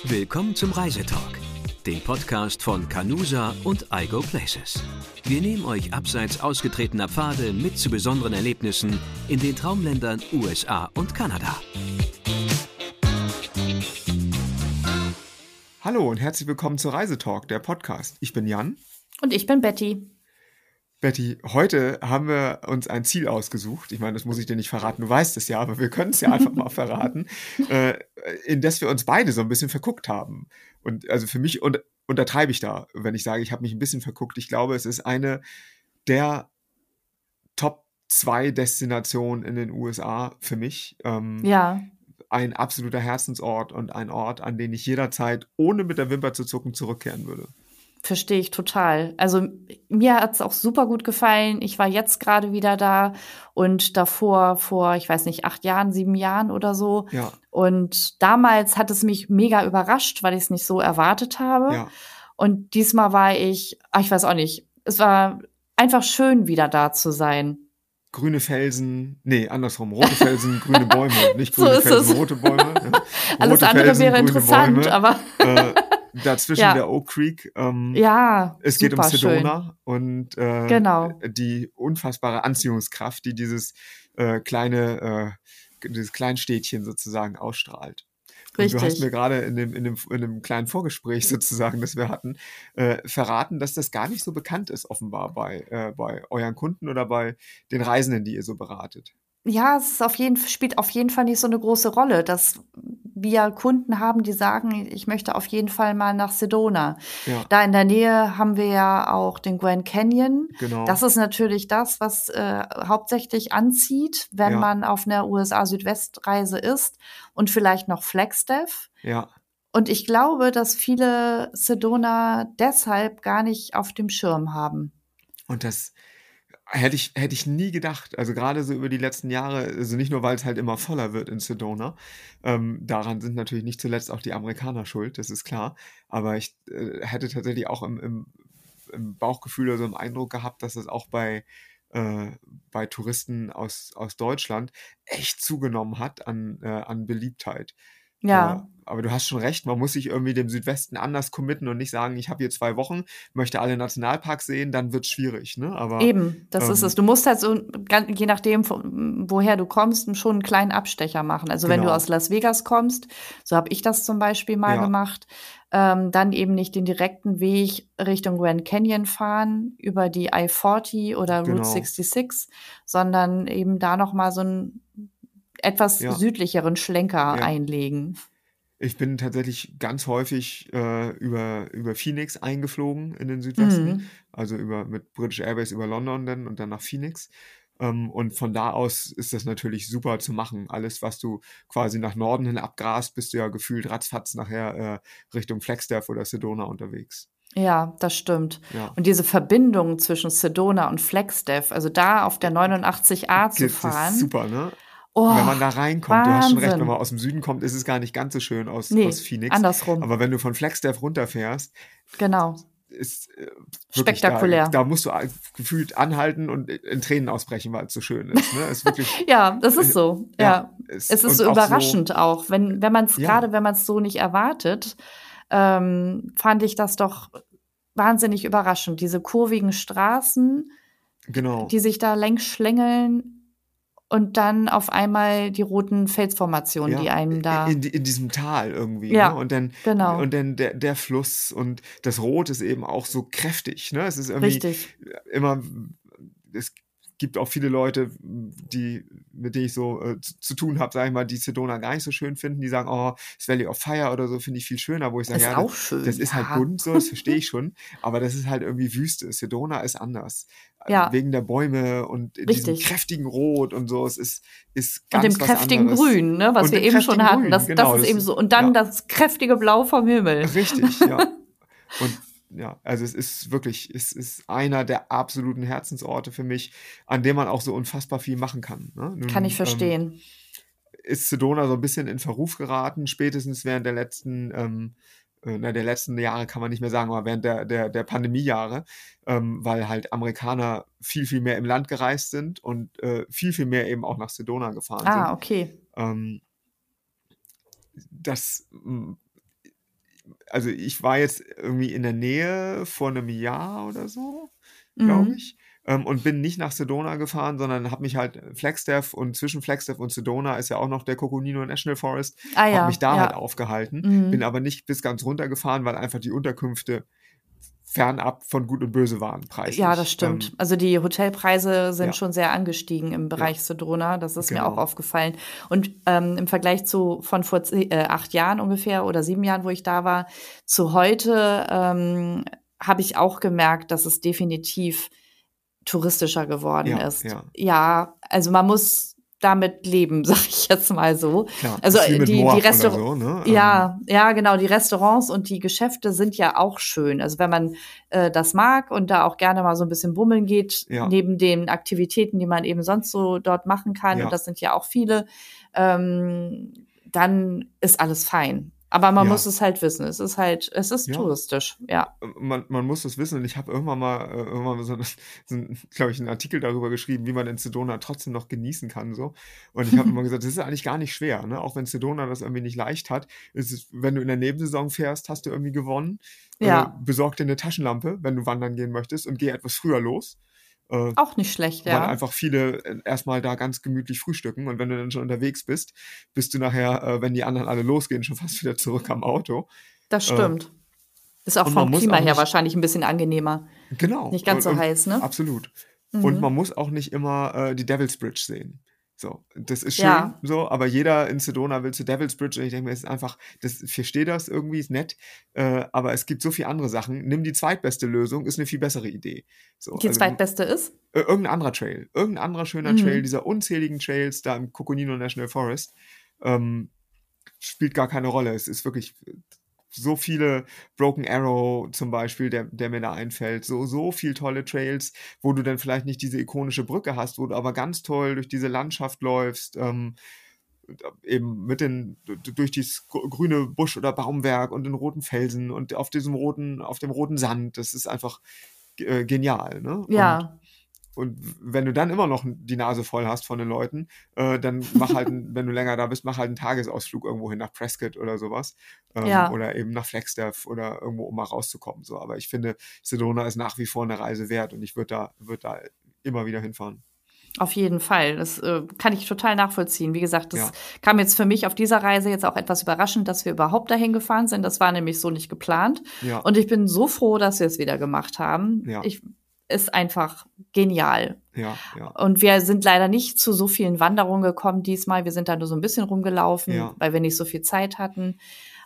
Willkommen zum Reisetalk, dem Podcast von Canusa und iGo Places. Wir nehmen euch abseits ausgetretener Pfade mit zu besonderen Erlebnissen in den Traumländern USA und Kanada. Hallo und herzlich willkommen zu Reisetalk, der Podcast. Ich bin Jan. Und ich bin Betty. Betty, heute haben wir uns ein Ziel ausgesucht. Ich meine, das muss ich dir nicht verraten, du weißt es ja, aber wir können es ja einfach mal verraten, in das wir uns beide so ein bisschen verguckt haben. Und also für mich untertreibe ich da, wenn ich sage, ich habe mich ein bisschen verguckt. Ich glaube, es ist eine der Top 2 Destinationen in den USA für mich. Ja, Ein absoluter Herzensort und ein Ort, an den ich jederzeit, ohne mit der Wimper zu zucken, zurückkehren würde. verstehe ich total. Also mir hat es auch super gut gefallen. Ich war jetzt gerade wieder da und davor vor, ich weiß nicht, 8 Jahren, 7 Jahren oder so. Ja, Und damals hat es mich mega überrascht, weil ich es nicht so erwartet habe. ja, Und diesmal war ich weiß auch nicht, es war einfach schön, wieder da zu sein. grüne Felsen, nee, andersrum, rote Felsen, grüne Bäume, nicht So grüne ist Felsen, es. rote Bäume. Ja. Alles Rote andere Felsen, wäre grüne interessant, Bäume, aber dazwischen ja, der Oak Creek. ja, Es geht um super schön. Sedona und Genau, die unfassbare Anziehungskraft, die dieses dieses Kleinstädtchen sozusagen ausstrahlt. Und du hast mir richtig. gerade in dem kleinen Vorgespräch sozusagen, das wir hatten, verraten, dass das gar nicht so bekannt ist, offenbar bei euren Kunden oder bei den Reisenden, die ihr so beratet. Ja, es ist spielt auf jeden Fall nicht so eine große Rolle, dass wir Kunden haben, die sagen, ich möchte auf jeden Fall mal nach Sedona. Ja, Da in der Nähe haben wir ja auch den Grand Canyon. Das genau. ist natürlich das, was hauptsächlich anzieht, wenn Ja, man auf einer USA-Südwestreise ist, und vielleicht noch Flagstaff. ja. Und ich glaube, dass viele Sedona deshalb gar nicht auf dem Schirm haben. Und das hätte ich nie gedacht. Also gerade so über die letzten Jahre, also nicht nur, weil es halt immer voller wird in Sedona. Daran sind natürlich nicht zuletzt auch die Amerikaner schuld, das ist klar. Aber ich hätte tatsächlich auch im Bauchgefühl oder so im Eindruck gehabt, dass es auch bei Touristen aus Deutschland echt zugenommen hat an Beliebtheit. Ja. Aber du hast schon recht, man muss sich irgendwie dem Südwesten anders committen und nicht sagen, ich habe hier 2 Wochen, möchte alle Nationalparks sehen, dann wird's schwierig, ne? Aber Eben, das ist es. ähm, Du musst halt so, je nachdem, woher du kommst, schon einen kleinen Abstecher machen. Also wenn du aus genau, Las Vegas kommst, so habe ich das zum Beispiel mal ja, gemacht, dann eben nicht den direkten Weg Richtung Grand Canyon fahren über die I-40 oder Route genau, 66, sondern eben da noch mal so einen etwas ja, südlicheren Schlenker ja. einlegen. Ich bin tatsächlich ganz häufig über Phoenix eingeflogen in den Südwesten, Mhm. also mit British Airways über London dann und dann nach Phoenix. Und von da aus ist das natürlich super zu machen. Alles, was du quasi nach Norden hin abgrast, bist du ja gefühlt ratzfatz nachher Richtung Flagstaff oder Sedona unterwegs. Ja, das stimmt. Ja, Und diese Verbindung zwischen Sedona und Flagstaff, also da auf der 89A zu das ist fahren, super, ne? Wenn oh, man da reinkommt, du hast schon recht, wenn man Wahnsinn. aus dem Süden kommt, ist es gar nicht ganz so schön aus Nee, Phoenix. andersrum. Aber wenn du von Flagstaff runterfährst, Genau. ist wirklich, da, Spektakulär. da musst du gefühlt anhalten und in Tränen ausbrechen, weil es so schön ist. Ne? Ist wirklich, Ja, das ist äh, so. ja, Ja. Es ist und so auch so, überraschend auch, wenn man es, ja, gerade wenn man es so nicht erwartet, fand ich das doch wahnsinnig überraschend. Diese kurvigen Straßen, genau. die sich da längs schlängeln, und dann auf einmal die roten Felsformationen, die Ja, einem da, in diesem Tal irgendwie, ne? ja, Und dann genau, der Fluss und das Rot ist eben auch so kräftig, ne? Es ist irgendwie richtig. immer, es gibt auch viele Leute, mit denen ich so zu tun habe, sage ich mal, die Sedona gar nicht so schön finden, die sagen, oh, das Valley of Fire oder so finde ich viel schöner, wo ich sage, Ist ja, auch das schön, ist halt ja. bunt so, das verstehe ich schon, aber das ist halt irgendwie Wüste. Sedona ist anders. Ja, Wegen der Bäume und diesem richtig. kräftigen Rot und so, ist Und dem ganz was kräftigen anderes. Grün, ne, was Und wir dem eben schon kräftigen hatten. Grün, Das genau, ist das eben ist, so. Und dann ja, das kräftige Blau vom Himmel. richtig, ja. Und ja, also es ist einer der absoluten Herzensorte für mich, an dem man auch so unfassbar viel machen kann. Ne? Kann ich Nun verstehen. ist Sedona so ein bisschen in Verruf geraten, spätestens während der letzten Jahre kann man nicht mehr sagen, aber während der Pandemiejahre, weil halt Amerikaner viel, viel mehr im Land gereist sind und viel, viel mehr eben auch nach Sedona gefahren Ah, sind. okay. Ähm, das also ich war jetzt irgendwie in der Nähe vor einem Jahr oder so, glaube Mhm. ich, und bin nicht nach Sedona gefahren, sondern habe mich halt Flagstaff und zwischen Flagstaff und Sedona ist ja auch noch der Coconino National Forest, Ah habe mich ja, da halt ja. aufgehalten, bin Mhm. aber nicht bis ganz runtergefahren, weil einfach die Unterkünfte fernab von Gut und Böse waren Ja, das preislich. stimmt. Also die Hotelpreise sind Ja, schon sehr angestiegen im ja, Bereich Sedona. Das ist mir auch genau. aufgefallen. Und im Vergleich zu von vor 8 Jahren ungefähr oder 7 Jahren, wo ich da war, zu heute habe ich auch gemerkt, dass es definitiv touristischer geworden Ja, ist. ja, Ja, also man muss damit leben, sag ich jetzt mal so. klar. Also Ist wie mit die Moab oder Restaurants, so, ne? ja, ja, genau, die Restaurants und die Geschäfte sind ja auch schön. Also wenn man das mag und da auch gerne mal so ein bisschen bummeln geht, Ja, neben den Aktivitäten, die man eben sonst so dort machen kann, und ja, das sind ja auch viele, dann ist alles fein. Aber man muss ja, es halt wissen. Es ist ja. touristisch, ja. Man muss das wissen und ich habe irgendwann mal so glaube ich, einen Artikel darüber geschrieben, wie man in Sedona trotzdem noch genießen kann so. Und ich habe immer gesagt, das ist eigentlich gar nicht schwer, ne? Auch wenn Sedona das irgendwie nicht leicht hat, ist es, wenn du in der Nebensaison fährst, hast du irgendwie gewonnen. Ja, Besorg dir eine Taschenlampe, wenn du wandern gehen möchtest und geh etwas früher los. Äh, auch nicht schlecht, Weil ja. einfach viele erstmal da ganz gemütlich frühstücken und wenn du dann schon unterwegs bist, bist du nachher, wenn die anderen alle losgehen, schon fast wieder zurück am Auto. Das Äh, stimmt. Ist auch und man vom muss Klima auch her nicht wahrscheinlich 'n bisschen angenehmer. Genau, Nicht ganz so heiß, ne? absolut. Und man Mhm. muss auch nicht immer, die Devil's Bridge sehen. So, das ist schön Ja, so, aber jeder in Sedona will zur Devil's Bridge und ich denke mir, es ist einfach ich verstehe das irgendwie, ist nett, aber es gibt so viel andere Sachen. Nimm die zweitbeste Lösung, ist 'ne viel bessere Idee. So, die also, zweitbeste ist? irgend 'n anderer Trail, irgend 'n anderer schöner Trail Mhm. dieser unzähligen Trails da im Coconino National Forest, ähm, spielt gar keine Rolle. Es ist wirklich so viele Broken Arrow zum Beispiel, der mir da einfällt, so viel tolle Trails, wo du dann vielleicht nicht diese ikonische Brücke hast, wo du aber ganz toll durch diese Landschaft läufst, eben durch dieses grüne Busch oder Baumwerk und den roten Felsen und auf dem roten Sand. Das ist einfach genial, ne? Ja, Und wenn du dann immer noch die Nase voll hast von den Leuten, dann wenn du länger da bist, mach halt einen Tagesausflug irgendwo hin nach Prescott oder sowas. ja, Oder eben nach Flagstaff oder irgendwo, um mal rauszukommen. So. Aber ich finde, Sedona ist nach wie vor eine Reise wert und ich würd da immer wieder hinfahren. auf jeden Fall. Das, kann ich total nachvollziehen. Wie gesagt, das Ja, kam jetzt für mich auf dieser Reise jetzt auch etwas überraschend, dass wir überhaupt dahin gefahren sind. Das war nämlich so nicht geplant. ja, Und ich bin so froh, dass wir es wieder gemacht haben. ja, Ist einfach genial. ja, ja, Und wir sind leider nicht zu so vielen Wanderungen gekommen diesmal. Wir sind da nur so ein bisschen rumgelaufen, ja. weil wir nicht so viel Zeit hatten.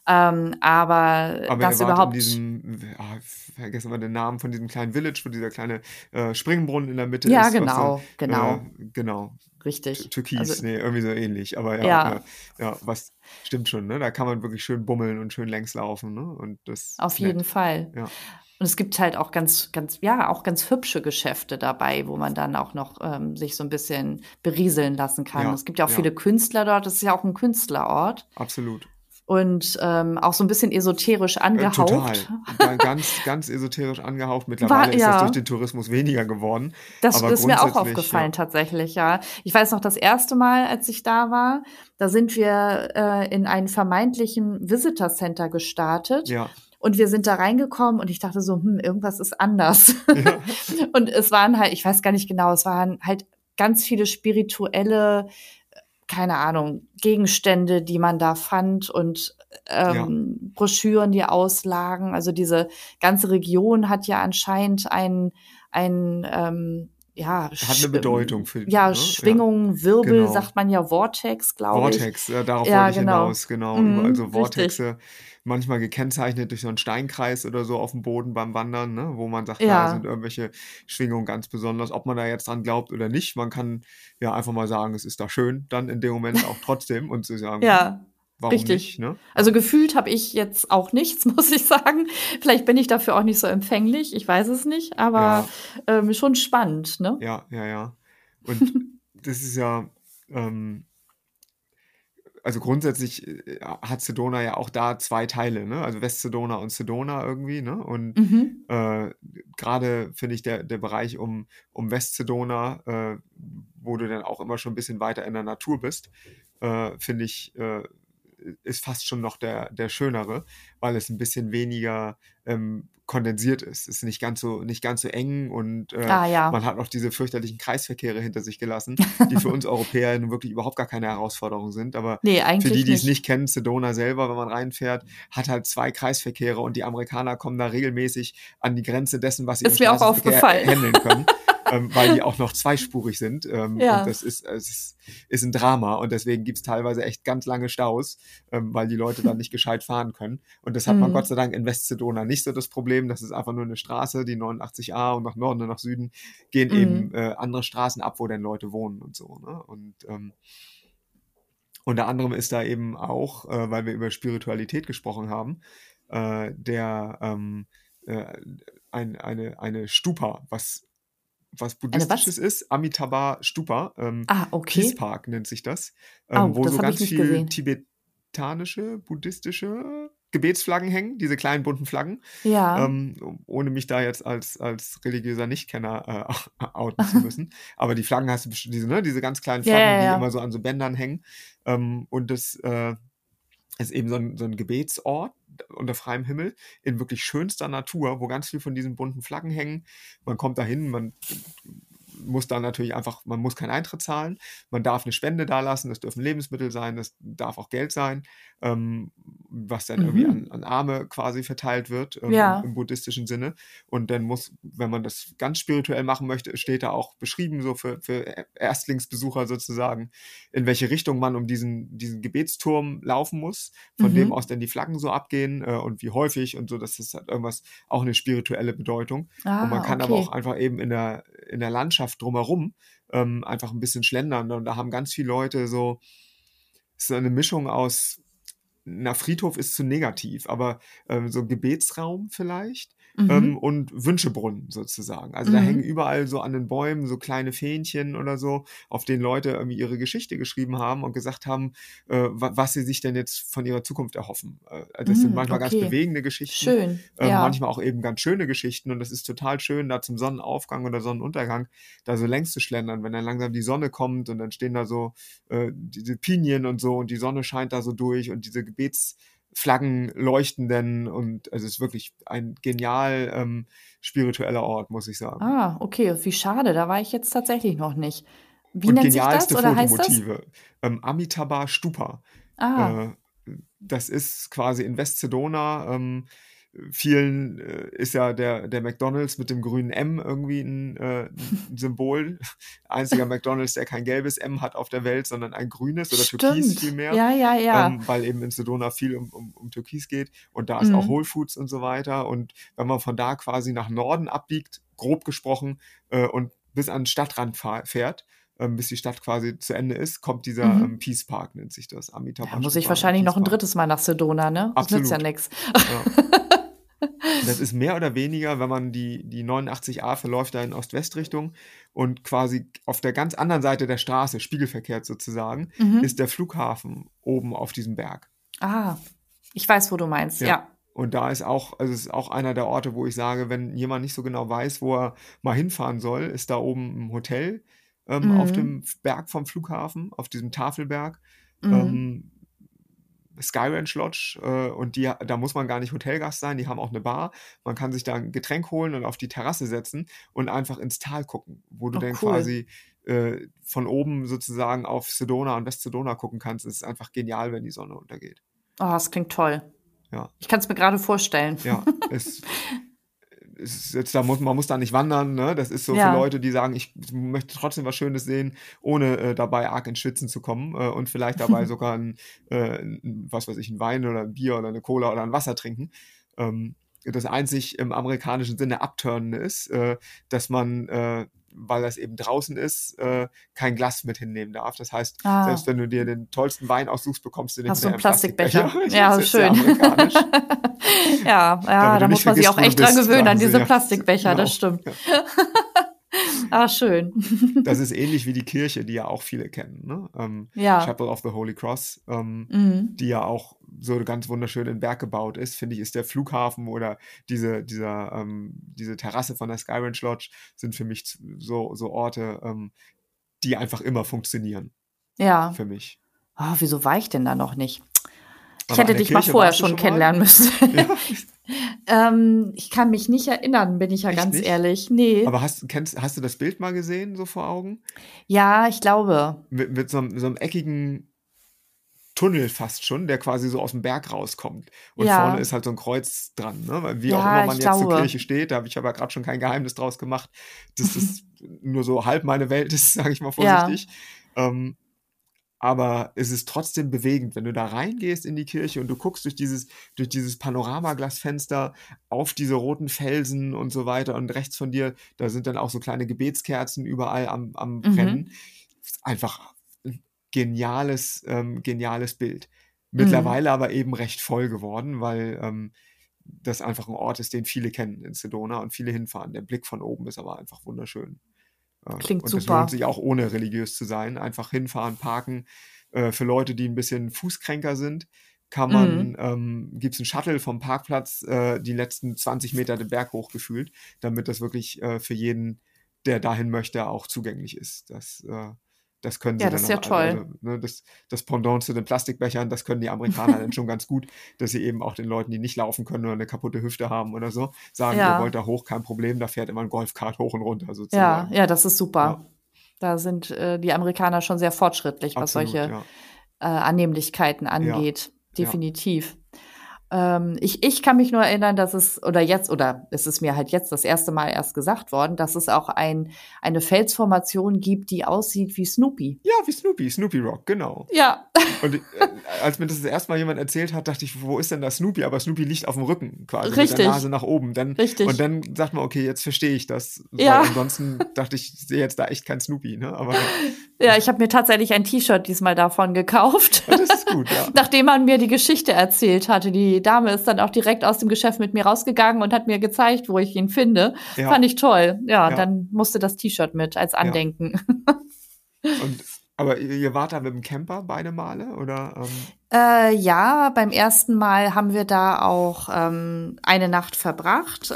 Aber Aber ihr das wart in überhaupt, diesem, vergessen wir den Namen von diesem kleinen Village, wo dieser kleine Springbrunnen in der Mitte ja, ist, was so, genau, genau, genau, richtig. Also, Türkis, nee, irgendwie so ähnlich. Aber ja, ja, ja, was stimmt schon, ne? Da kann man wirklich schön bummeln und schön längs laufen, ne? Und das auf ist jeden nett. Fall. Ja, Und es gibt halt auch ja, auch ganz hübsche Geschäfte dabei, wo man dann auch noch, sich so ein bisschen berieseln lassen kann. ja, Es gibt ja auch ja, viele Künstler dort. Das ist ja auch ein Künstlerort absolut. und, auch so ein bisschen esoterisch Total. angehaucht. Ganz esoterisch angehaucht. Mittlerweile ist das durch Ja. den Tourismus weniger geworden. Das Aber ist mir auch grundsätzlich, aufgefallen ja, tatsächlich, ja. Ich weiß noch, das erste Mal, als ich da war, da sind wir, in einen vermeintlichen Visitor Center gestartet ja, und wir sind da reingekommen und ich dachte so: irgendwas ist anders.“ ja, Und es waren halt, ich weiß gar nicht genau, es waren halt ganz viele spirituelle, keine Ahnung, Gegenstände, die man da fand und, ja. Broschüren, die auslagen. Also, diese ganze Region hat ja anscheinend ja, Hat eine Bedeutung für, ja, ne? Ja, Schwingung, Wirbel, genau. sagt man ja, Vortex, glaube ich. Vortex, darauf wollte Ja, ich genau. hinaus, genau. Überall Mhm, so richtig. Vortexe, manchmal gekennzeichnet durch so einen Steinkreis oder so auf dem Boden beim Wandern, ne, wo man sagt, da sind Ja, irgendwelche Schwingungen ganz besonders. Ob man da jetzt dran glaubt oder nicht, man kann ja einfach mal sagen, es ist da schön, dann in dem Moment auch trotzdem und zu sagen: ja, warum nicht, richtig. ne? Also, Ja, gefühlt habe ich jetzt auch nichts, muss ich sagen. Vielleicht bin ich dafür auch nicht so empfänglich, ich weiß es nicht, aber, ja, schon spannend, ne? ja, ja, ja. Und das ist ja, ähm also grundsätzlich, hat Sedona ja auch da 2 Teile, ne? Also West-Sedona und Sedona irgendwie, ne? Und, Mhm. äh, grade finde ich der Bereich um West-Sedona, wo du dann auch immer schon 'n bisschen weiter in der Natur bist, finde ich, ist fast schon noch der schönere, weil es ein bisschen weniger kondensiert ist. Es ist nicht ganz so eng und Ja. man hat noch diese fürchterlichen Kreisverkehre hinter sich gelassen, die für uns Europäer nun wirklich überhaupt gar keine Herausforderung sind. Aber Nee, für eigentlich die es nicht. nicht kennen, Sedona selber, wenn man reinfährt, hat halt 2 Kreisverkehre und die Amerikaner kommen da regelmäßig an die Grenze dessen, was sie im Ist mir auch Straßenverkehr aufgefallen. handeln können. Weil die auch noch zweispurig sind. Ja. Und es ist ein Drama. Und deswegen gibt es teilweise echt ganz lange Staus, weil die Leute dann nicht gescheit fahren können. Und das hat man Gott sei Dank in West-Sedona nicht so das Problem. Das ist einfach nur eine Straße, die 89a, und nach Norden und nach Süden gehen eben andere Straßen ab, wo dann Leute wohnen und so. Ne? Und unter anderem ist da eben auch, weil wir über Spiritualität gesprochen haben, eine Stupa, was Buddhistisches ist, Amitabha Stupa, Okay. Peace Park nennt sich das, wo das so habe ich ganz nicht viel gesehen. tibetanische, buddhistische Gebetsflaggen hängen, diese kleinen bunten Flaggen, Ja. ohne mich da jetzt als religiöser Nichtkenner outen zu müssen. Aber die Flaggen hast du bestimmt, diese ganz kleinen Flaggen, die immer so an so Bändern hängen. Und das ist eben so ein Gebetsort unter freiem Himmel in wirklich schönster Natur, wo ganz viel von diesen bunten Flaggen hängen. Man kommt dahin, man muss dann natürlich man muss keinen Eintritt zahlen, man darf eine Spende dalassen, das dürfen Lebensmittel sein, das darf auch Geld sein, was dann irgendwie an Arme quasi verteilt wird im buddhistischen Sinne. Und dann wenn man das ganz spirituell machen möchte, steht da auch beschrieben, so für Erstlingsbesucher sozusagen, in welche Richtung man um diesen Gebetsturm laufen muss, von dem aus dann die Flaggen so abgehen und wie häufig und so. Das ist halt irgendwas, auch eine spirituelle Bedeutung. Und man kann aber auch einfach eben in der Landschaft drumherum einfach ein bisschen schlendern. Und da haben ganz viele Leute so eine Mischung aus, Friedhof ist zu negativ, aber so Gebetsraum vielleicht und Wünschebrunnen sozusagen. Also da hängen überall so an den Bäumen so kleine Fähnchen oder so, auf denen Leute irgendwie ihre Geschichte geschrieben haben und gesagt haben, was sie sich denn jetzt von ihrer Zukunft erhoffen. Das sind manchmal ganz bewegende Geschichten. Schön, ja. Manchmal auch eben ganz schöne Geschichten, und das ist total schön, da zum Sonnenaufgang oder Sonnenuntergang da so längs zu schlendern, wenn dann langsam die Sonne kommt und dann stehen da so diese Pinien und so und die Sonne scheint da so durch und diese Gebetsflaggen leuchten denn, und es ist wirklich ein genial spiritueller Ort, muss ich sagen. Okay, wie schade, da war ich jetzt tatsächlich noch nicht. Wie Und nennt sich das, genialste oder heißt das? Fotomotive. Amitabha Stupa. Das ist quasi in West-Sedona. Vielen ist ja der McDonald's mit dem grünen M irgendwie ein Symbol. Einziger McDonald's, der kein gelbes M hat auf der Welt, sondern ein grünes oder Türkis vielmehr. Ja. Weil eben in Sedona viel um Türkis geht. Und da ist auch Whole Foods und so weiter. Und wenn man von da quasi nach Norden abbiegt, grob gesprochen, und bis an den Stadtrand fährt, bis die Stadt quasi zu Ende ist, kommt dieser Peace Park, nennt sich das. Amitabha Da muss Stupa ich wahrscheinlich noch ein Peace Park. drittes Mal nach Sedona, ne? Das nützt ja Absolut. nichts. Ja. Das ist mehr oder weniger, wenn man die 89a verläuft da in Ost-West-Richtung und quasi auf der ganz anderen Seite der Straße, spiegelverkehrt sozusagen, ist der Flughafen oben auf diesem Berg. Ich weiß, wo du meinst, ja. Und da ist auch, also es ist auch einer der Orte, wo ich sage, wenn jemand nicht so genau weiß, wo er mal hinfahren soll, ist da oben ein Hotel auf dem Berg vom Flughafen, auf diesem Tafelberg. Sky Ranch Lodge, und da muss man gar nicht Hotelgast sein, die haben auch eine Bar. Man kann sich da ein Getränk holen und auf die Terrasse setzen und einfach ins Tal gucken, wo du dann quasi von oben sozusagen auf Sedona und West-Sedona gucken kannst. Es ist einfach genial, wenn die Sonne untergeht. Das klingt toll. Ja. Ich kann es mir gerade vorstellen. Ja, man muss da nicht wandern, ne? Das ist so für Leute, die sagen, ich möchte trotzdem was Schönes sehen, ohne dabei arg ins Schwitzen zu kommen und vielleicht dabei sogar ein Wein oder ein Bier oder eine Cola oder ein Wasser trinken. Das einzig im amerikanischen Sinne Upturnen ist, dass man, weil das eben draußen ist, kein Glas mit hinnehmen darf. Das heißt, selbst wenn du dir den tollsten Wein aussuchst, bekommst du den hinterher einen Plastikbecher. Ja, schön. Da muss man sich auch echt dran gewöhnen, an diese Plastikbecher, genau. Das stimmt. Schön. Das ist ähnlich wie die Kirche, die ja auch viele kennen, ne? Chapel of the Holy Cross, die ja auch so ganz wunderschön in den Berg gebaut ist, finde ich, ist der Flughafen oder diese Terrasse von der Sky Ranch Lodge sind für mich so Orte, die einfach immer funktionieren. Ja. Für mich. Wieso war ich denn da noch nicht? Ich Aber hätte an der dich mal Kirche vorher warst du schon schon mal? kennenlernen müssen. Ja, Ich kann mich nicht erinnern, bin ich ja echt ganz nicht? ehrlich. Nee. Aber hast du das Bild mal gesehen, so vor Augen? Ja, ich glaube. Mit so einem eckigen Tunnel fast schon, der quasi so aus dem Berg rauskommt. Und vorne Ja, ist halt so ein Kreuz dran, ne? Weil wie auch immer ja, ich man jetzt zur glaube. Kirche steht, da habe ich aber gerade schon kein Geheimnis draus gemacht, dass das nur so halb meine Welt ist, sage ich mal Ja. vorsichtig. Ähm, aber es ist trotzdem bewegend, wenn du da reingehst in die Kirche und du guckst durch dieses Panoramaglasfenster auf diese roten Felsen und so weiter und rechts von dir, da sind dann auch so kleine Gebetskerzen überall am Brennen. Mhm. Ist einfach ein geniales Bild. Mhm. Mittlerweile aber eben recht voll geworden, weil das einfach ein Ort ist, den viele kennen in Sedona und viele hinfahren. Der Blick von oben ist aber einfach wunderschön. Klingt Und das lohnt super. sich auch ohne religiös zu sein. Einfach hinfahren, parken. Für Leute, die ein bisschen Fußkränker sind, Mhm. gibt es einen Shuttle vom Parkplatz die letzten 20 Meter den Berg hochgefühlt, damit das wirklich für jeden, der dahin möchte, auch zugänglich ist. Das können sie Ja, dann das ist noch, ja toll. also ne, das Pendant zu den Plastikbechern, das können die Amerikaner dann schon ganz gut, dass sie eben auch den Leuten, die nicht laufen können oder eine kaputte Hüfte haben oder so, sagen, ihr wollt Ja, da hoch, kein Problem, da fährt immer ein Golfkart hoch und runter ja, sozusagen. ja, das ist Ja, super. Da sind die Amerikaner schon sehr fortschrittlich, was absolut, solche ja. Annehmlichkeiten Ja, angeht. ja. Definitiv. Ich kann mich nur erinnern, oder es ist mir halt jetzt das erste Mal erst gesagt worden, dass es auch eine Felsformation gibt, die aussieht wie Snoopy. Ja, wie Snoopy Rock, genau. Ja, Und als mir das erste Mal jemand erzählt hat, dachte ich, wo ist denn da Snoopy? Aber Snoopy liegt auf dem Rücken, quasi mit der Nase richtig, nach oben. Und richtig. dann sagt man, okay, jetzt verstehe ich das, weil Ja. ansonsten dachte ich, ich sehe jetzt da echt kein Snoopy, ne? Aber ja, Ja, ich habe mir tatsächlich ein T-Shirt diesmal davon gekauft, ja, das ist gut, ja. nachdem man mir die Geschichte erzählt hatte. Die Dame ist dann auch direkt aus dem Geschäft mit mir rausgegangen und hat mir gezeigt, wo ich ihn finde. Fand Ja, ich toll. Ja, ja, dann musste das T-Shirt mit als ja. Andenken. Aber ihr wart da mit dem Camper beide Male, oder? Ja, beim ersten Mal haben wir da auch eine Nacht verbracht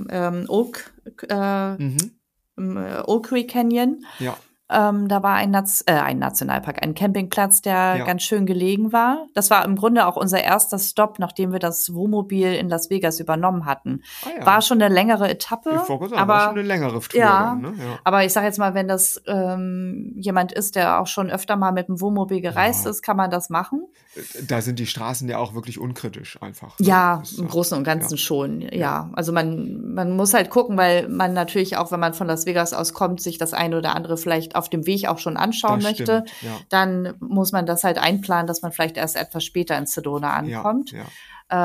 äh, Mhm. im Oak Creek Canyon. Ja, Da war ein Nationalpark, ein Campingplatz, der ja. ganz schön gelegen war. Das war im Grunde auch unser erster Stopp, nachdem wir das Wohnmobil in Las Vegas übernommen hatten. Ah War ja. schon eine längere Ich Etappe, wollte gerade sagen, war schon aber eine längere Tour dann, ja, ne? Ja. aber ich sage jetzt mal, wenn das jemand ist, der auch schon öfter mal mit dem Wohnmobil gereist Ja, ist, kann man das machen. da sind die Straßen ja auch wirklich unkritisch einfach, ne? Ja, Ist im ja, Großen und ja, Ganzen schon, ja. ja. Also man muss halt gucken, weil man natürlich auch, wenn man von Las Vegas aus kommt, sich das eine oder andere vielleicht auf dem Weg auch schon anschauen Das möchte. stimmt, ja. Dann muss man das halt einplanen, dass man vielleicht erst etwas später in Sedona Ja, ankommt. ja,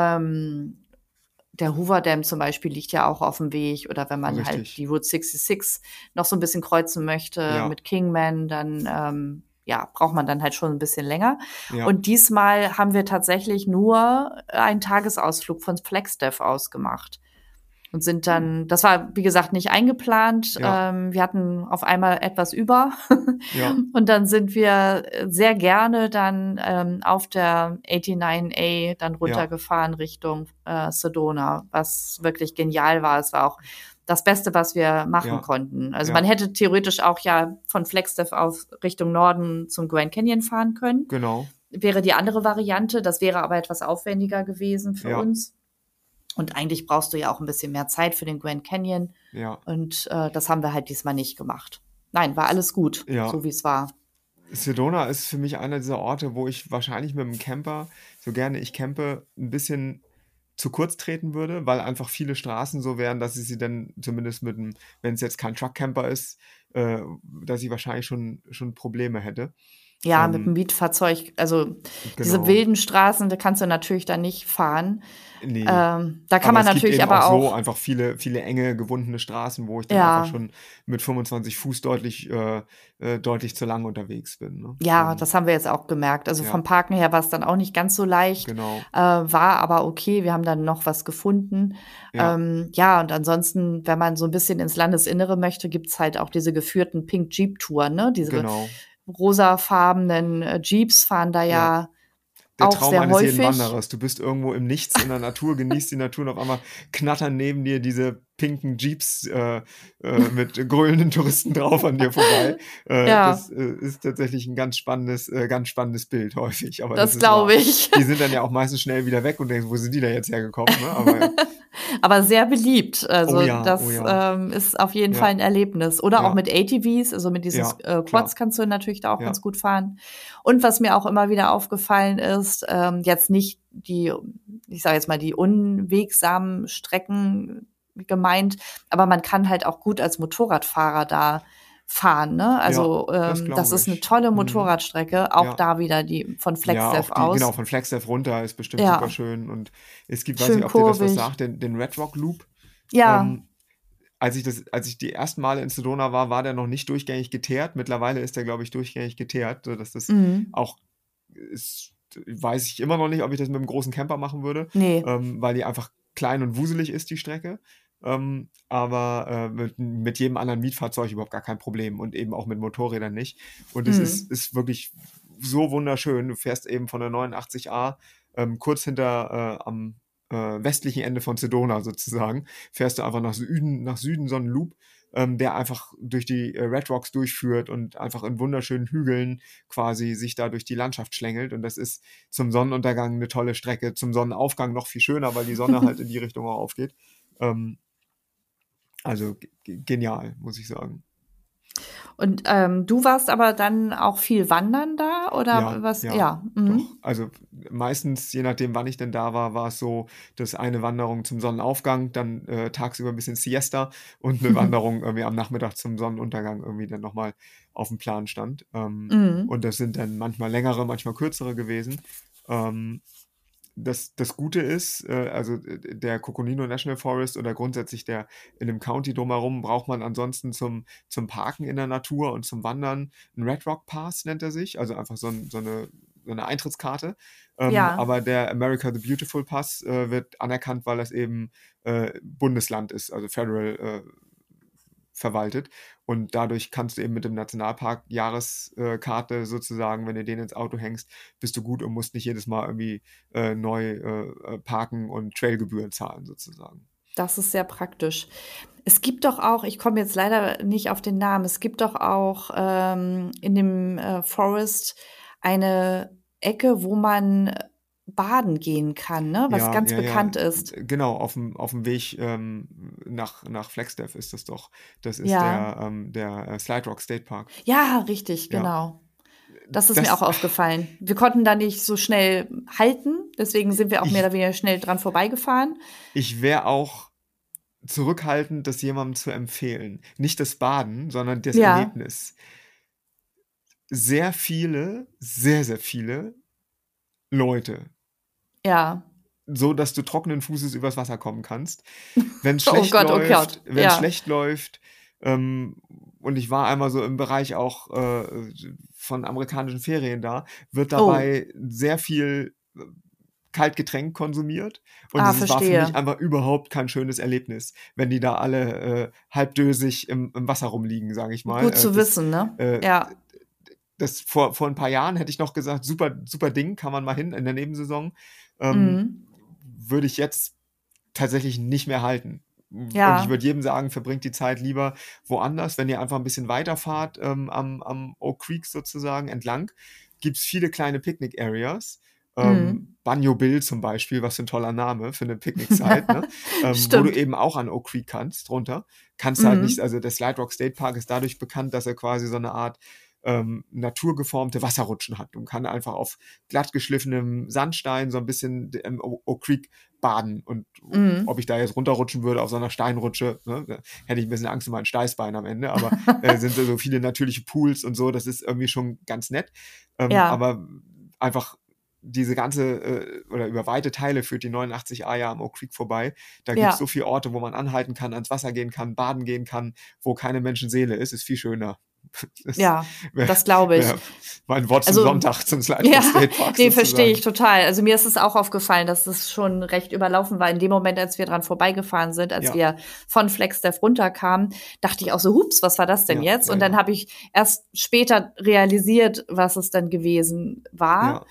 Ähm, Der Hoover Dam zum Beispiel liegt ja auch auf dem Weg. Oder wenn man halt richtig. die Route 66 noch so ein bisschen kreuzen möchte Ja, mit Kingman, dann ja, braucht man dann halt schon ein bisschen länger. ja. Und diesmal haben wir tatsächlich nur einen Tagesausflug von Flagstaff aus gemacht. Und sind Hm. dann, das war, wie gesagt, nicht eingeplant. Ja, Wir hatten auf einmal etwas über. ja, Und dann sind wir sehr gerne dann auf der 89A dann ja, runtergefahren Richtung Sedona, was wirklich genial war. Es war auch das Beste, was wir machen ja, konnten. Also man ja, hätte theoretisch auch ja von Flagstaff auf Richtung Norden zum Grand Canyon fahren können. genau. Wäre die andere Variante. Das wäre aber etwas aufwendiger gewesen für Ja, uns. Und eigentlich brauchst du ja auch ein bisschen mehr Zeit für den Grand Canyon. ja, Und das haben wir halt diesmal nicht gemacht. Nein, war alles gut, ja. so wie es war. Sedona ist für mich einer dieser Orte, wo ich wahrscheinlich mit dem Camper, so gerne ich campe, ein bisschen zu kurz treten würde, weil einfach viele Straßen so wären, dass ich sie dann zumindest wenn es jetzt kein Truck-Camper ist, dass ich wahrscheinlich schon Probleme hätte. Ja, mit dem Ähm, Mietfahrzeug, also diese genau. wilden Straßen, da kannst du natürlich dann nicht fahren. Nee. Da kann Aber man es gibt natürlich eben auch aber so auch, einfach viele enge, gewundene Straßen, wo ich dann einfach ja, schon mit 25 Fuß deutlich zu lang unterwegs bin, ne? ja, das haben wir jetzt auch gemerkt. Also vom Ja, Parken her war es dann auch nicht ganz so leicht, genau. war aber okay. Wir haben dann noch was gefunden. Ja, Ja, und ansonsten, wenn man so ein bisschen ins Landesinnere möchte, gibt's halt auch diese geführten Pink Jeep Touren, ne? Diese genau. rosafarbenen Jeeps fahren da Ja. ja der auch Traum sehr eines jeden häufig. Wanderers. Du bist irgendwo im Nichts in der Natur, genießt die Natur und auf einmal knattern neben dir diese pinken Jeeps mit grölenden Touristen drauf an dir vorbei. Ja, Das ist tatsächlich ein ganz spannendes Bild häufig, aber das das ist wahr. glaube ich. Die sind dann ja auch meistens schnell wieder weg und denkst, wo sind die da jetzt hergekommen? Ne? Aber ja. Aber sehr beliebt. Oh Also ja, oh das ja. ist auf jeden Fall Ja, ein Erlebnis. Oder auch ja, mit ATVs, also mit diesen ja, Quads klar. kannst du natürlich da auch ganz Ja, gut fahren. Und was mir auch immer wieder aufgefallen ist, jetzt nicht die, ich sage jetzt mal, die unwegsamen Strecken gemeint, aber man kann halt auch gut als Motorradfahrer da fahren, ne? ja, Also das das glaube ist eine ich. tolle Mhm. Motorradstrecke, auch Ja. da wieder die von Ja, auch Flagstaff genau, aus. von Flagstaff runter ist bestimmt super Ja, schön. Und es gibt, weiß schön nicht, ob dir das was kurvig. sagt, den Red Rock Loop. Ja, Ähm, als ich die ersten Male in Sedona war der noch nicht durchgängig geteert. Mittlerweile ist der, glaube ich, durchgängig geteert, sodass das mhm. auch ist, weiß ich immer noch nicht, ob ich das mit einem großen Camper machen würde, Nee. weil die einfach klein und wuselig ist, die Strecke. Aber mit jedem anderen Mietfahrzeug überhaupt gar kein Problem und eben auch mit Motorrädern nicht. Und es Mhm. ist wirklich so wunderschön. Du fährst eben von der 89A kurz hinter am westlichen Ende von Sedona sozusagen, fährst du einfach nach Süden so einen Loop, der einfach durch die Red Rocks durchführt und einfach in wunderschönen Hügeln quasi sich da durch die Landschaft schlängelt. Und das ist zum Sonnenuntergang eine tolle Strecke, zum Sonnenaufgang noch viel schöner, weil die Sonne halt in die Richtung auch aufgeht. Ähm, also genial, muss ich sagen. Und du warst aber dann auch viel wandern da oder Ja, was? ja, Ja. doch. Mhm. Also meistens, je nachdem, wann ich denn da war es so, dass eine Wanderung zum Sonnenaufgang, dann tagsüber ein bisschen Siesta und eine Wanderung irgendwie am Nachmittag zum Sonnenuntergang irgendwie dann nochmal auf dem Plan stand. Mhm. Und das sind dann manchmal längere, manchmal kürzere gewesen. Ähm, das Gute ist, also der Coconino National Forest oder grundsätzlich der in dem County drumherum braucht man ansonsten zum Parken in der Natur und zum Wandern einen Red Rock Pass nennt er sich, also einfach so eine Eintrittskarte. Ja, Aber der America the Beautiful Pass wird anerkannt, weil das eben Bundesland ist, also Federal verwaltet. Und dadurch kannst du eben mit dem Nationalpark Jahreskarte sozusagen, wenn du den ins Auto hängst, bist du gut und musst nicht jedes Mal irgendwie neu parken und Trailgebühren zahlen sozusagen. das ist sehr praktisch. Es gibt doch auch, ich komme jetzt leider nicht auf den Namen, es gibt doch auch in dem Forest eine Ecke, wo man baden gehen kann, ne? Was Ja, ganz ja, ja, bekannt ist. genau, auf dem Weg nach Flagstaff ist das doch. Das ist Ja, der Slide Rock State Park. ja, richtig, Ja, genau. Das ist mir auch das, aufgefallen. Wir konnten da nicht so schnell halten, deswegen sind wir auch mehr ich, oder weniger schnell dran vorbeigefahren. ich wäre auch zurückhaltend, das jemandem zu empfehlen. Nicht das Baden, sondern das Ja, Erlebnis. Sehr viele Leute, ja. so dass du trockenen Fußes übers Wasser kommen kannst. Oh Gott, oh Gott. Wenn es Ja. schlecht läuft, ähm, und ich war einmal so im Bereich auch von amerikanischen Ferien da, wird Oh, dabei sehr viel Kaltgetränk konsumiert und ah, war für mich verstehe. einfach überhaupt kein schönes Erlebnis, wenn die da alle halbdösig im Wasser rumliegen, sage ich mal. Gut zu wissen, ne? Äh, Ja. das vor ein paar Jahren hätte ich noch gesagt, super Ding, kann man mal hin in der Nebensaison. Mhm. Würde ich jetzt tatsächlich nicht mehr halten. Und ich Ja. würde jedem sagen, verbringt die Zeit lieber woanders. Wenn ihr einfach ein bisschen weiterfahrt, am Oak Creek sozusagen entlang, gibt es viele kleine Picnic-Areas. Mhm. Banjo Bill zum Beispiel, was für ein toller Name für eine Picknick-Site, ne? Wo du Stimmt. eben auch an Oak Creek kannst, drunter. Kannst halt nicht, Mhm. also der Slide Rock State Park ist dadurch bekannt, dass er quasi so eine Art naturgeformte Wasserrutschen hat und kann einfach auf glatt geschliffenem Sandstein so ein bisschen im Oak Creek baden. Und ob Mhm. ich da jetzt runterrutschen würde auf so einer Steinrutsche, ne, da hätte ich ein bisschen Angst um mein Steißbein am Ende, aber sind so viele natürliche Pools und so, das ist irgendwie schon ganz nett. Ja. Aber einfach diese ganze, oder über weite Teile führt die 89A ja am Oak Creek vorbei. Da gibt es so Ja. viele Orte, wo man anhalten kann, ans Wasser gehen kann, baden gehen kann, wo keine Menschenseele ist, ist viel schöner. Das Ja, wäre das glaube ich. wär mein Wort zum Also, Sonntag, zum Slide ja, Rock State Park ne, verstehe ich sozusagen. total. Also, mir ist es auch aufgefallen, dass es schon recht überlaufen war. In dem Moment, als wir dran vorbeigefahren sind, als Ja, wir von Flagstaff runterkamen, dachte ich auch so: „Hups, was war das denn ja, jetzt?“ ja, Und dann ja, habe ich erst später realisiert, was es dann gewesen war. ja.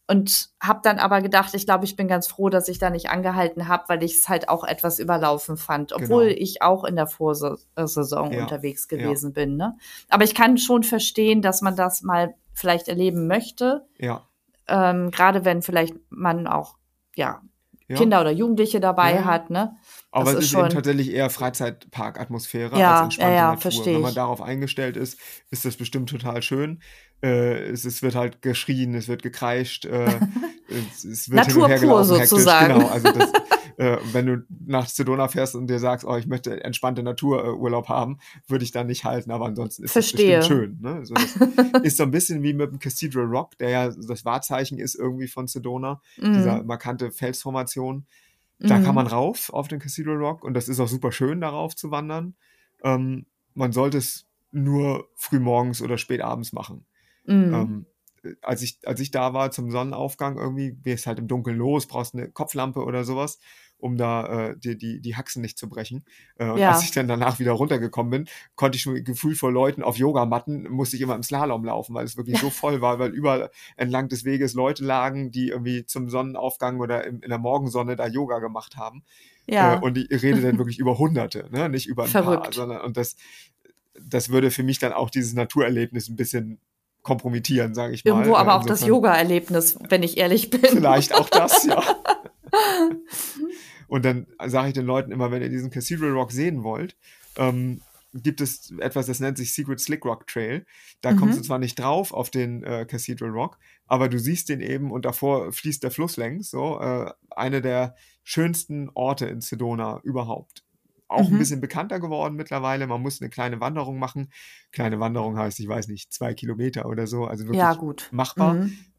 Und habe dann aber gedacht, ich glaube, ich bin ganz froh, dass ich da nicht angehalten habe, weil ich es halt auch etwas überlaufen fand, obwohl Genau. ich auch in der Vorsaison Ja, unterwegs ja, gewesen bin. Ne? Aber ich kann schon verstehen, dass man das mal vielleicht erleben möchte, ja, gerade wenn vielleicht man auch ja, Kinder oder Jugendliche ja, dabei ja. hat. Ne? Aber Das es ist ist eben schon, tatsächlich eher Freizeitpark-Atmosphäre als ja, entspannte Natur. verstehe Wenn man ich. darauf eingestellt ist, ist das bestimmt total schön. Es wird halt geschrien, es wird gekreischt, es wird hin und Natur her pur gelaufen, hektisch. sozusagen. Genau, also wenn du nach Sedona fährst und dir sagst, oh, ich möchte entspannte Natururlaub haben, würde ich da nicht halten, aber ansonsten ist das bestimmt Verstehe. schön. Ne? Also das ist so ein bisschen wie mit dem Cathedral Rock, der ja das Wahrzeichen ist irgendwie von Sedona, dieser markante Felsformation. Da kann man rauf auf den Cathedral Rock und das ist auch super schön, darauf zu wandern. Man sollte es nur früh morgens oder spät abends machen. Ähm, als ich da war zum Sonnenaufgang irgendwie, gehst halt im Dunkeln los, brauchst eine Kopflampe oder sowas, um da dir die Haxen nicht zu brechen. Und als ich Ja, dann danach wieder runtergekommen bin, konnte ich schon Gefühl vor Leuten auf Yogamatten, musste ich immer im Slalom laufen, weil es wirklich so voll war, weil überall entlang des Weges Leute lagen, die irgendwie zum Sonnenaufgang oder in der Morgensonne da Yoga gemacht haben. ja, Und ich rede dann wirklich über Hunderte, ne? Nicht über ein paar, verrückt. sondern und das würde für mich dann auch dieses Naturerlebnis ein bisschen kompromittieren, sage ich mal. Irgendwo aber auch das Insofern Yoga-Erlebnis, wenn ich ehrlich bin. vielleicht auch das, ja. Und dann sage ich den Leuten immer, wenn ihr diesen Cathedral Rock sehen wollt, gibt es etwas, das nennt sich Secret Slick Rock Trail. Da kommst du zwar nicht drauf auf den Cathedral Rock, aber du siehst den eben und davor fließt der Fluss längs. So, eine der schönsten Orte in Sedona überhaupt. Auch ein bisschen bekannter geworden mittlerweile. Man muss eine kleine Wanderung machen. Kleine Wanderung heißt, ich weiß nicht, 2 Kilometer oder so. Also Ja, wirklich gut. machbar.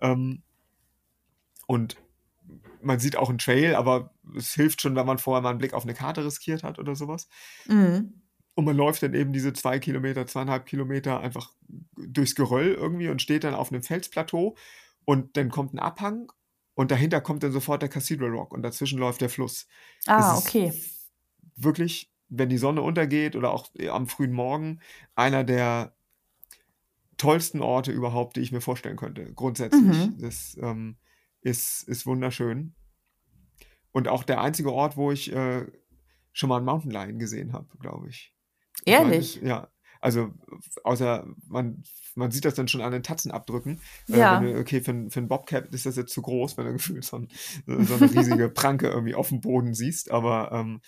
Und man sieht auch einen Trail, aber es hilft schon, wenn man vorher mal einen Blick auf eine Karte riskiert hat oder sowas. Und man läuft dann eben diese 2 Kilometer, 2,5 Kilometer einfach durchs Geröll irgendwie und steht dann auf einem Felsplateau und dann kommt ein Abhang und dahinter kommt dann sofort der Cathedral Rock und dazwischen läuft der Fluss. Es ist Okay. wirklich, wenn die Sonne untergeht oder auch am frühen Morgen, einer der tollsten Orte überhaupt, die ich mir vorstellen könnte, grundsätzlich. Das ist wunderschön. Und auch der einzige Ort, wo ich schon mal einen Mountain Lion gesehen habe, glaube ich. Ich meine, Ehrlich? ja, also außer man sieht das dann schon an den Tatzenabdrücken. Ja. Okay, für einen Bobcat ist das jetzt zu groß, wenn du gefühlt so eine riesige Pranke irgendwie auf dem Boden siehst, aber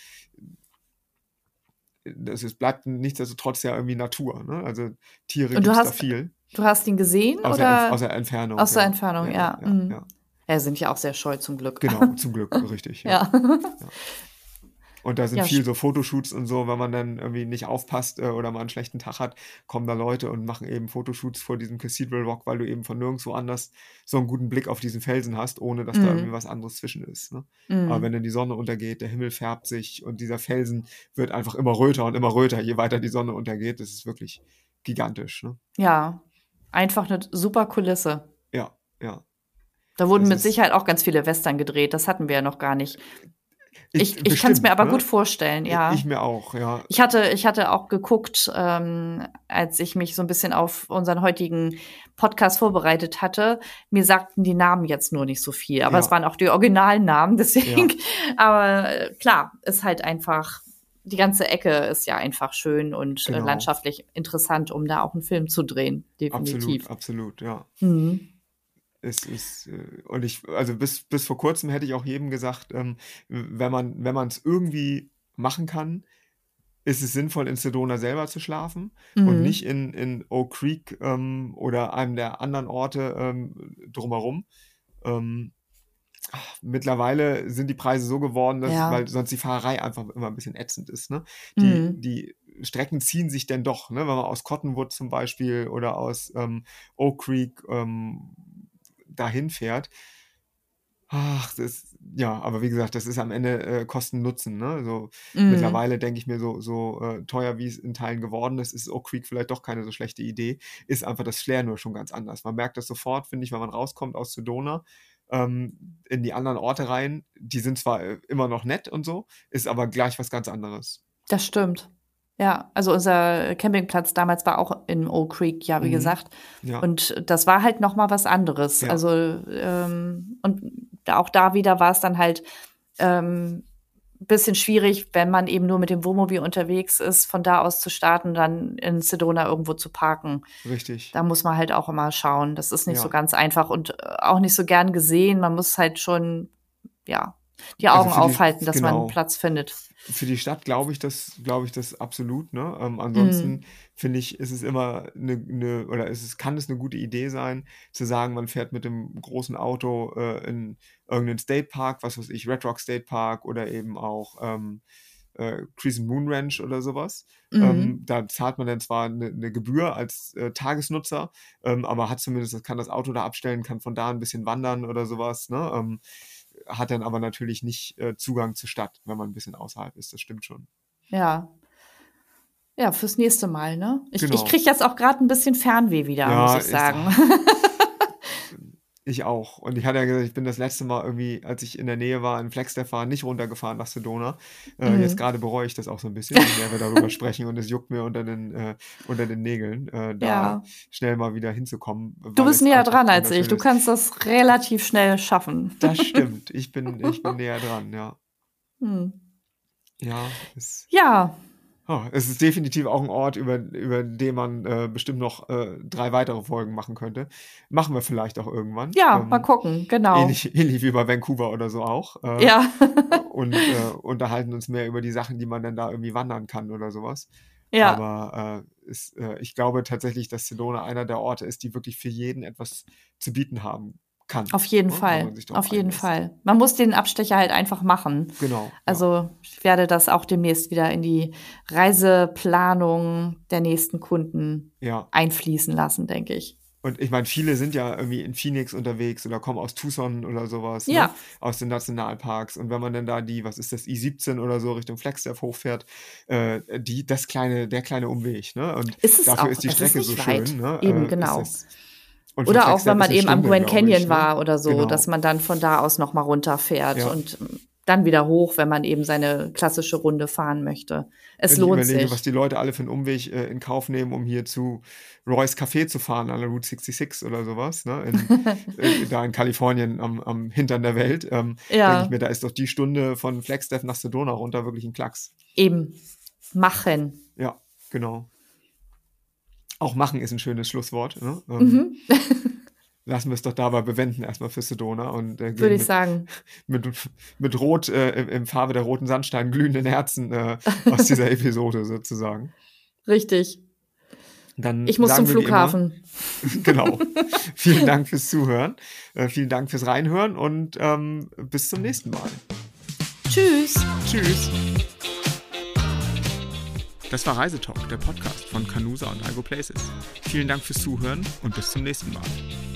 bleibt nichtsdestotrotz ja irgendwie Natur. Ne? Also Tiere Und gibt es da viel. du hast ihn gesehen Aus oder der Entfernung, aus der ja. Entfernung? Ja. Ja. Ja, sind ja auch sehr scheu zum Glück. Genau, zum Glück, richtig, ja. Ja. Und da sind Ja, viel so Fotoshoots und so, wenn man dann irgendwie nicht aufpasst oder mal einen schlechten Tag hat, kommen da Leute und machen eben Fotoshoots vor diesem Cathedral Rock, weil du eben von nirgendwo anders so einen guten Blick auf diesen Felsen hast, ohne dass da irgendwie was anderes zwischen ist. Ne? Aber wenn dann die Sonne untergeht, der Himmel färbt sich und dieser Felsen wird einfach immer röter und immer röter, je weiter die Sonne untergeht. Das ist wirklich gigantisch. Ne? Ja, einfach eine super Kulisse. Ja, ja. Da wurden Das mit ist Sicherheit auch ganz viele Western gedreht. Das hatten wir ja noch gar nicht. Ich kann es bestimmt, mir aber ne? gut vorstellen, Ich ja. mir auch, ja. Ich hatte auch geguckt, als ich mich so ein bisschen auf unseren heutigen Podcast vorbereitet hatte. Mir sagten die Namen jetzt nur nicht so viel, aber es Ja. waren auch die originalen Namen, Ja. deswegen. Aber klar, ist halt einfach, die ganze Ecke ist ja einfach schön und Genau. landschaftlich interessant, um da auch einen Film zu drehen, definitiv. Absolut, ja. Mhm. Es ist, und also bis vor kurzem hätte ich auch jedem gesagt, wenn man es irgendwie machen kann, ist es sinnvoll, in Sedona selber zu schlafen und nicht in Oak Creek oder einem der anderen Orte drumherum. Mittlerweile sind die Preise so geworden, Ja. weil sonst die Fahrerei einfach immer ein bisschen ätzend ist. Ne? Mhm. Die Strecken ziehen sich denn doch, ne? Wenn man aus Cottonwood zum Beispiel oder aus Oak Creek dahin fährt. Aber wie gesagt, das ist am Ende Kosten-Nutzen. Ne? So, mittlerweile denke ich mir, so teuer wie es in Teilen geworden ist Oak Creek vielleicht doch keine so schlechte Idee. Ist einfach das Flair nur schon ganz anders. Man merkt das sofort, finde ich, wenn man rauskommt aus Sedona in die anderen Orte rein. Die sind zwar immer noch nett und so, ist aber gleich was ganz anderes. Das stimmt. Ja, also unser Campingplatz damals war auch in Oak Creek, ja, wie gesagt. Ja. Und das war halt noch mal was anderes. Ja. Also und auch da wieder war es dann halt bisschen schwierig, wenn man eben nur mit dem Wohnmobil unterwegs ist, von da aus zu starten, dann in Sedona irgendwo zu parken. Richtig. Da muss man halt auch immer schauen. Das ist nicht Ja. so ganz einfach und auch nicht so gern gesehen. Man muss halt schon, ja, die Also Augen für die- aufhalten, dass man genau. einen Platz findet. Für die Stadt glaube ich das absolut, ne? Ansonsten finde ich, ist es immer kann es eine gute Idee sein, zu sagen, man fährt mit dem großen Auto in irgendeinen State Park, was weiß ich, Red Rock State Park oder eben auch Crescent Moon Ranch oder sowas. Da zahlt man dann zwar eine Gebühr als Tagesnutzer, aber kann das Auto da abstellen, kann von da ein bisschen wandern oder sowas, ne? Hat dann aber natürlich nicht Zugang zur Stadt, wenn man ein bisschen außerhalb ist. Das stimmt schon. Ja. Ja, fürs nächste Mal, ne? Ich Genau. kriege jetzt auch gerade ein bisschen Fernweh wieder, Ja, muss ich sagen. Ich auch. Und ich hatte ja gesagt, ich bin das letzte Mal irgendwie, als ich in der Nähe war, in Flagstaff war, nicht runtergefahren nach Sedona. Jetzt gerade bereue ich das auch so ein bisschen, je mehr wir darüber sprechen. Und es juckt mir unter den Nägeln, da schnell mal wieder hinzukommen. Du bist näher dran als ich. Du kannst das relativ schnell schaffen. Das stimmt. Ich bin näher dran, ja. Ja. Es ist definitiv auch ein Ort, über den man bestimmt noch 3 weitere Folgen machen könnte. Machen wir vielleicht auch irgendwann. Ja, mal gucken, genau. Ähnlich wie bei Vancouver oder so auch. Ja. Und unterhalten uns mehr über die Sachen, die man dann da irgendwie wandern kann oder sowas. Ja. Aber ich glaube tatsächlich, dass Sedona einer der Orte ist, die wirklich für jeden etwas zu bieten haben kann. Auf jeden Fall. Auf jeden Fall. Man muss den Abstecher halt einfach machen. Genau. Also ich werde das auch demnächst wieder in die Reiseplanung der nächsten Kunden einfließen lassen, denke ich. Und ich meine, viele sind ja irgendwie in Phoenix unterwegs oder kommen aus Tucson oder sowas, Ja. ne? Aus den Nationalparks. Und wenn man dann da was ist das, I-17 oder so Richtung Flagstaff hochfährt, der kleine Umweg, ne? Und ist es dafür auch. ist die Es Strecke ist nicht so weit. schön, ne? Eben, genau. Und von Oder auch, Flagstaff wenn man ist eine eben am Stunde, Grand glaube Canyon ich, ne? war oder so, Genau. dass man dann von da aus noch mal runterfährt Ja. und dann wieder hoch, wenn man eben seine klassische Runde fahren möchte. Es Wenn ich lohnt überlege, sich. was die Leute alle für einen Umweg in Kauf nehmen, um hier zu Roy's Café zu fahren, an der Route 66 oder sowas, ne? Da in Kalifornien am Hintern der Welt, denke ich mir, da ist doch die Stunde von Flagstaff nach Sedona runter wirklich ein Klacks. Eben. Machen. Ja, genau. Auch machen ist ein schönes Schlusswort. Ne? Lassen wir es doch dabei bewenden, erstmal für Sedona. Und Würde ich sagen. Mit Rot, in Farbe der roten Sandstein, glühenden Herzen aus dieser Episode sozusagen. Richtig. Dann ich muss zum Flughafen. Genau. Vielen Dank fürs Zuhören. Vielen Dank fürs Reinhören und bis zum nächsten Mal. Tschüss. Tschüss. Das war Reisetalk, der Podcast von Canusa und Igo Places. Vielen Dank fürs Zuhören und bis zum nächsten Mal.